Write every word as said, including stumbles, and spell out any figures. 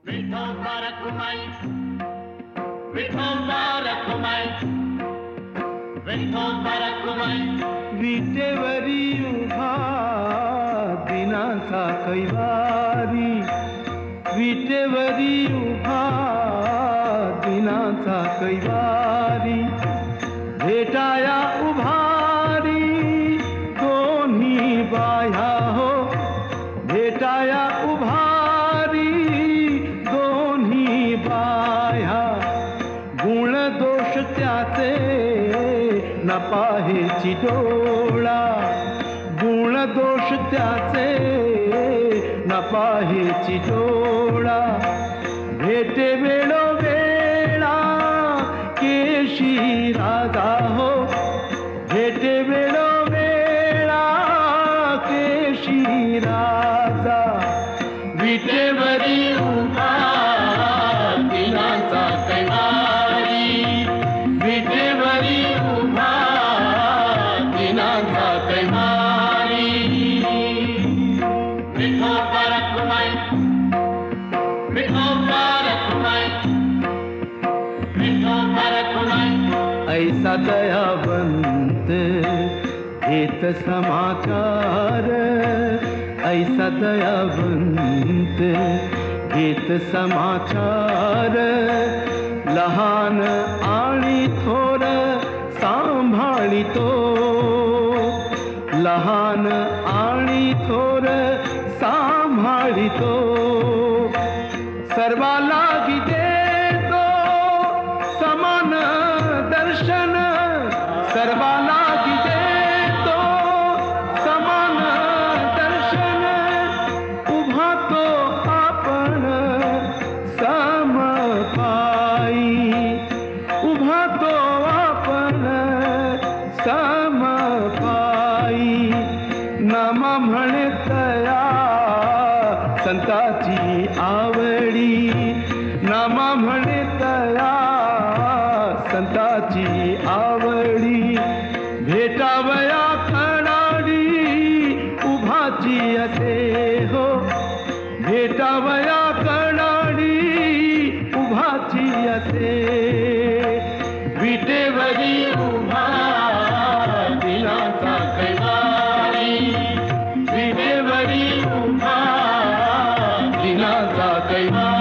विठोबा रखुमाई विठोबा रखुमाई विठोबा रखुमाई विटेवरी उभा दिनाचा कैवारी विटेवरी उभा दिनाचा कैवारी भेटाया उभारी दोन्ही बाया हो भेटाया उभारी दोन्ही बाया गुण दोष त्याचे न पाहेची डोळा गुण दोष त्याचे न पाहेची डोळा भेटे वेळो वेळा केशी राजा हो भेटे वेळो वेळा केशी राजा विटेवरी उभा दिनाचा कैवारी विटेवरी उभा दिनाचा कैवारी विठोबा रखुमाई विठोबा रखुमाई विठोबा रखुमाई ऐसा दयावंत घेत समाचार ऐसा दयावंत घेत समाचार लहान आणि थोर सांभाळितो लहान आणि थोर सांभाळितो सर्वाला देतो समान दर्शन सर्वाला देतो समान दर्शन उभा तो आपण समपाई उभा तो आपण समपाई नाम म्हणे तया संताची आवडी नाम म्हणे तया संताची आवडी भेटावया खडाडी उभाची असे हो भेटावया खडाडी उभाची असे विटेवरी उभा दिनाचा कैवारी विटेवरी उभा दिनाचा कैवारी